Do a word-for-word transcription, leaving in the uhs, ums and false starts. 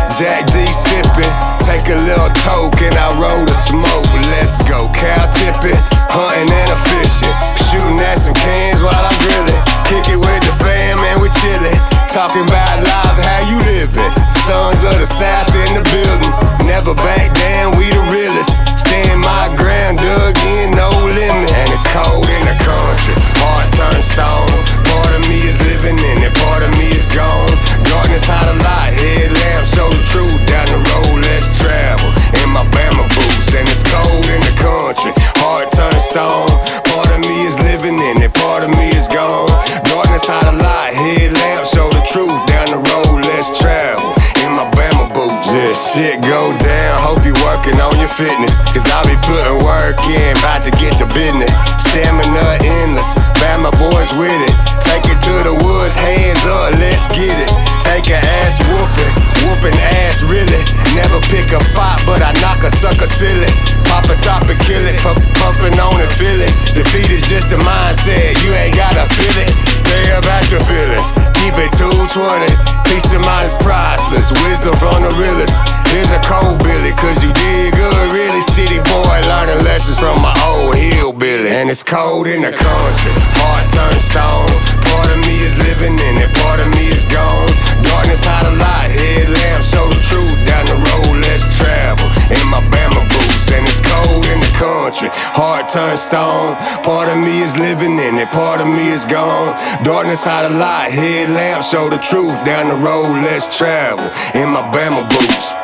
Jack D sippin', take a little toke and I roll the smoke. Let's go, cow tippin', hunting and a fishing, shooting at some cans while I'm grilling. Kick it with the fam and we chillin', talking about life, how you livin'. Sons of the South in the building, never back down, we the realest. Stand my ground, dug in, no limit. And it's cold in the country, heart turn stone. Part of me is living in it, part of me is gone. Darkness hide a light, headlamp show the truth. Down the road, let's travel in my Bama boots. And it's cold in the country, heart turn stone. Part of me is living in it, part of me is gone. Darkness hide a light, headlamp show the truth. Down the road, let's travel in my Bama boots. This shit go down, hope you working on your fitness, cause I be putting work in, about to get to business. Stamina endless, Bama boys with it. Take it to the woods, hands up, let's get it. Take a ass whooping, whooping ass really. Never pick a fight, but I knock a sucker silly. Pop a top and kill it, puff, puffin' on and feel it. Defeat is just a mindset, you ain't gotta feel it. Stay about your feelings, keep it two twenty. Peace of mind is priceless, wisdom from the realest. Here's a cold Billy, cause you did good really. City boy learning lessons from my old hillbilly. And it's cold in the country, heart turn stone. Part of me is living in it, part of me is gone. Darkness hide a light, headlamp show the truth. Down the road, let's travel in my Bama boots. And it's cold in the country, heart turn stone. Part of me is living in it, part of me is gone. Darkness hide a light, headlamp show the truth. Down the road, let's travel in my Bama boots.